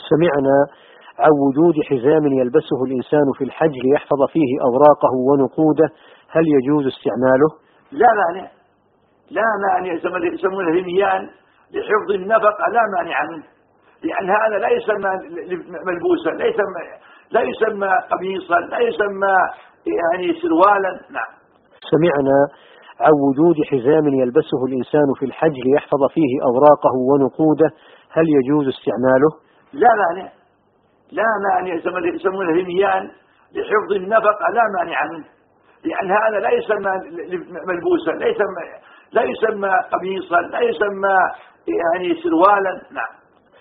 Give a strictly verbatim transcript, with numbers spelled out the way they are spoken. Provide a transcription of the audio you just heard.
سمعنا عن وجود حزام يلبسه الإنسان في الحج ليحفظ فيه أوراقه ونقوده، هل يجوز استعماله؟ لا مانع، لا مانع، يسمونه رميان لحفظ النفقة، لا مانع منه، لأن هذا لا يسمى ملبوسا، لا يسمى لا يسمى قميصا، لا يسمى يعني سروالا. نعم. سمعنا عن وجود حزام يلبسه الإنسان في الحج ليحفظ فيه أوراقه ونقوده، هل يجوز استعماله؟ لا مانع، لا مانع، يسمونه رميان لحفظ النفقة، لا مانع منه، لأن هذا لا يسمى ملبوسا، لا يسمى لا يسمى قميصا، لا يسمى يعني سروالا. نعم.